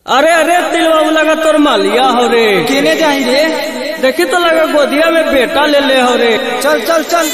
अरे अरे दिलवा लगा तोर मालिया हो रे। केने जाएंगे? देखी तो लगा गोदिया में बेटा ले ले हो रे। चल चल चल।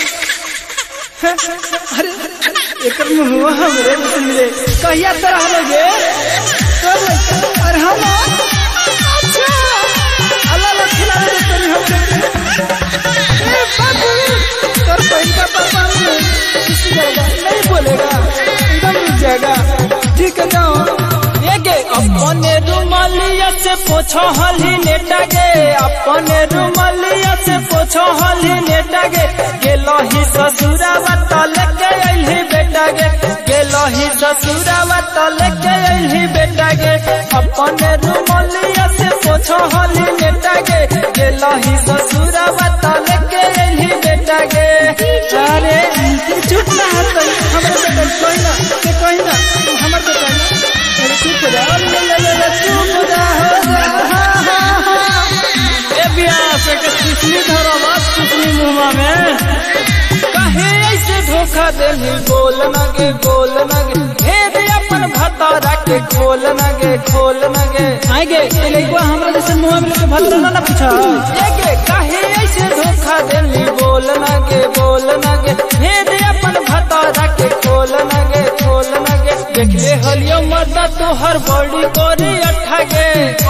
अरे एक हुआ हमरे मिले कहिया तरह लगे। अरे हम अच्छा अल्लाह ला खिला दे तेरी हम ए बाबू तोर पैसा पापा में किसी जगह नहीं बोलेगा एकदम रुक जाएगा। ठीक है जाओ अपने रुमालिया से पोछो हली नेटा गे। अपने रुमालिया से पोछो हली नेटा गे। गेलही ससुरावा तले के अइली बेटा गे। गेलही ससुरावा तले के अइली बेटा गे। अपने रुमालिया से पोछो हली नेटा गे। गेलही ससुरावा तले के अइली बेटा गे। अरे चुप ना हट हमरा से कोई ना के कोई ना हमर से कोई चुप हो जा चुप ए बिया से के किसनी धरो बात किसनी मुंह में कहे ऐसे धोखा देली बोल नगे हे दे अपन भतारा के खोल नगे आगे लइका हमरा जैसे मुंह में के भतारा ना पूछा ये कहे ऐसे धोखा देली बोल नगे हे दे अपन भतारा के खोल नगे देख ले हलियो मर्दा तोहर बॉडी कोरी अठा गे।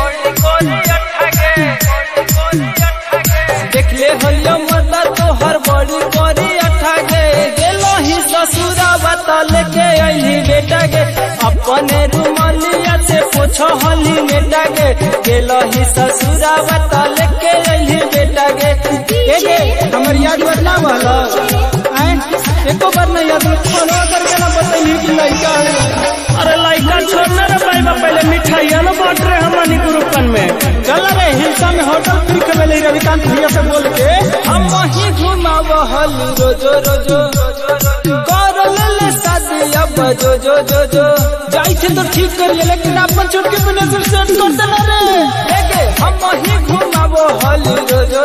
देख ले हलियो मर्दा तोहर बॉडी कोरी अठा गे। गेलही ससुरावा तले के अइली बेटा गे। अपने रुमालिया से पोछो हली नेटा गे। गेलही ससुरावा तले के अइली बेटा गे। हमर याद बदला वाला एको बार नहीं याद फॉलो करके ना बताइए कि लड़का है। अरे लड़का छोड़ना रे भाई पहले मिठाइया ना बांट रहे हमारी ग्रुपन में। चल रे हिंसा में होटल फ्री के मिले रविकांत भैया से बोल के हम वहीं घुमाव हली रोजो कर ले शादी अब जो जाई थे तो ठीक करिए लेकिन अपन चुटकी में नजर सेट कर देना रे। हम वहीं घुमाव हली रोजो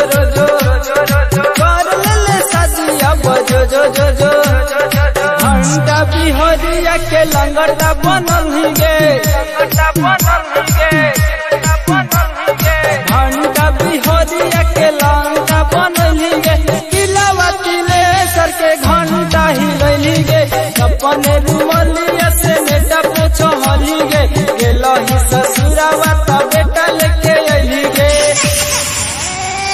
कर ले शादी अब जो घंटा बिहरिया के लंगड़ा बनल ही गे।